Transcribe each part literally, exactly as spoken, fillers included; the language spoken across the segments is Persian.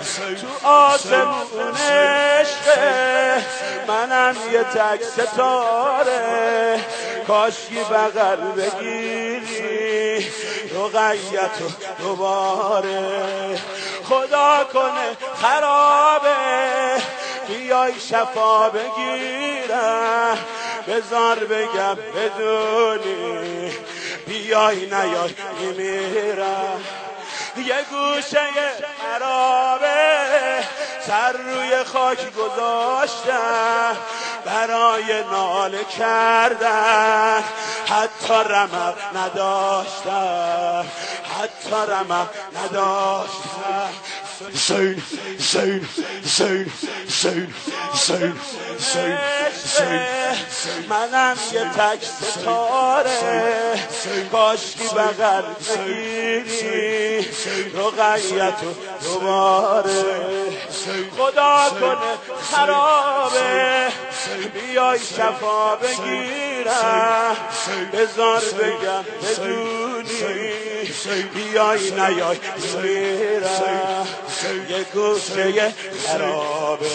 تو آسمون عشقه منم یه تک ستاره کاشکی بغل بگیری رقیتو دوباره خدا کنه خرابه بیای شفا بگیرم بذار بگم بدونی بیای نیای میمیرم یه گوشه خرابه سر روی خاک گذاشتم برای ناله کردن حتی رمق نداشتم حتی رمق نداشتم Soon, soon, soon, soon, soon, soon, soon. منم یه تک ستاره کاشکی بغل بگیری رقیتو دوباره خدا کنه خرابه بیای شفا بگیرم بذار بگم بدونی بیای نیای میرم یه گوشه خرابه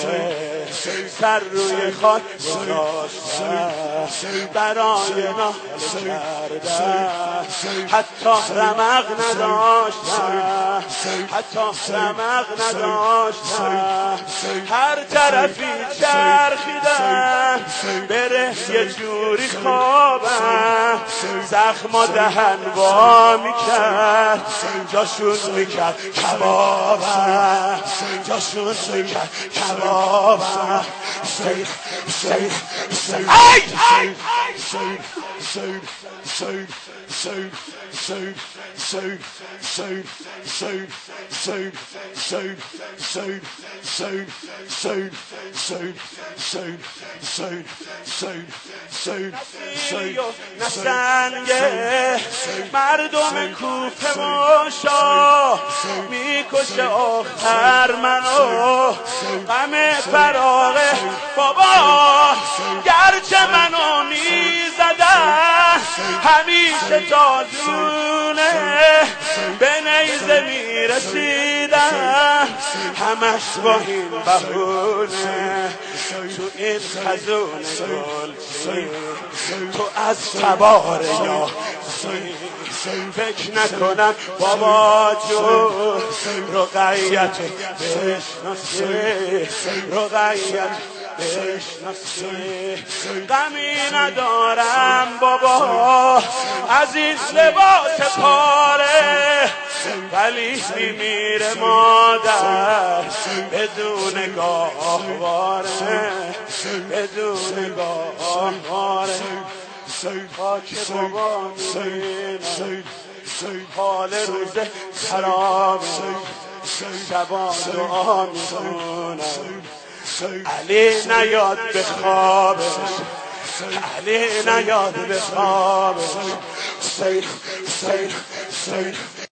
سر روی خاک گذاشتم برای ناله کردن حتی رمق نداشتم حتی رمق نداشتم هر طرفی چرخیدم بره یه جوری خوابم زخما دهن وا میکرد جاشون میکرد کبابم جاشون میکرد کبابم سیخ سیخ سیخ ای ای Soon, soon, soon, soon, soon, soon, soon, soon, soon, soon, soon, soon, soon, soon, soon, soon, soon, soon, soon, نسنگه مردم کوفه و شاه میکشه آخر منو غم فراغ بابا گرچه منو میزدن همیشه تازونه به نیزه میرسیدن همش با این بهونه تو این خزون گلچین تو از تبار یا فکر نکنم بابا جو رقیت بشناسی رقیت بشناسی غمی ندارم بابا از این لباس پاره ولی میمیره مادر بدون گاهواره بدون گاهواره خاک بابا میبینم حال روز خرابه شبان دعا میکنم علی نیاد به خوابه علی نیاد به خوابه سیر سیر سیر